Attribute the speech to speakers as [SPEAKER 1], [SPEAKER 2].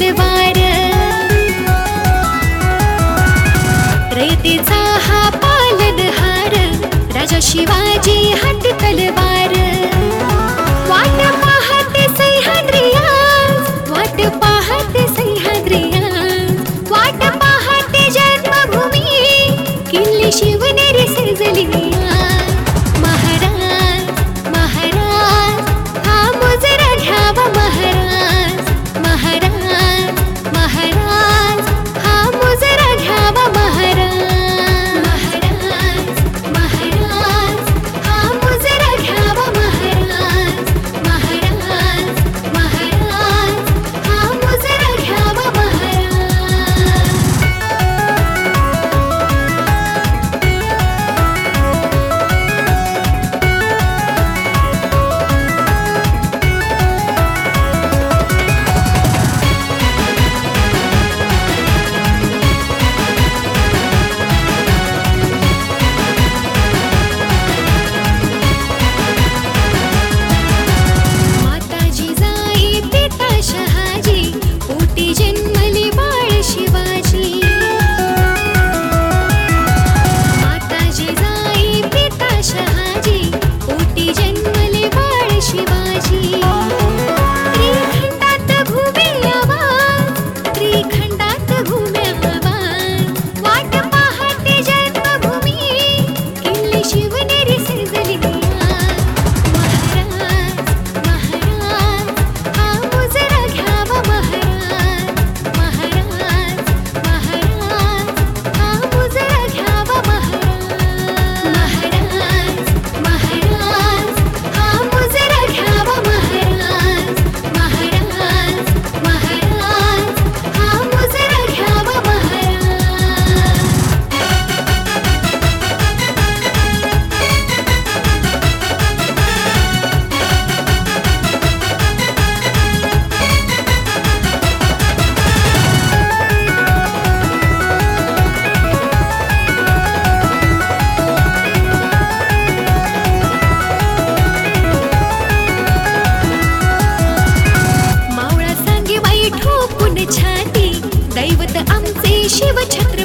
[SPEAKER 1] तलवार, रयतेचा हा पालनहार, राजा शिवाजी हात तलवार. वाट पाहते सह्याद्रिया, वाट पाहते सह्याद्रिया, वाट पाहते जन्मभूमी, किल्ली शिवनेरी सजलिया. महाराज महाराज हा मुजरा घ्यावा, महाराज महाराज महाराज हा मुजरा घ्यावा, महाराज महाराज महाराज हा मुजरा घ्यावा, महाराज महाराज महाराज हा मुजरा घ्यावा, महाराज. माता जिजाई पिता शहाजी, पोटी जन्मले बाळ शिवाजी. माता जिजाई पिता शहाजी, पोटी जन्मले बाळ शिवाजी. त्रिखंडात घुमे आवाज, त्रिखंडात घुमे आवाज, वाट पाहते जन्मभूमी, किल्ली शिवनेरी सजलिया. महाराज महाराज हा मुजरा घ्यावा, महाराज महाराज महाराज हा मुजरा घ्यावा, महाराज महाराज महाराज हा मुजरा घ्यावा, महाराज महाराज महाराज हा मुजरा घ्यावा, महाराज. मावळा सांगे बाई ठोकून छाती, दैवत आमचे शिवछत्र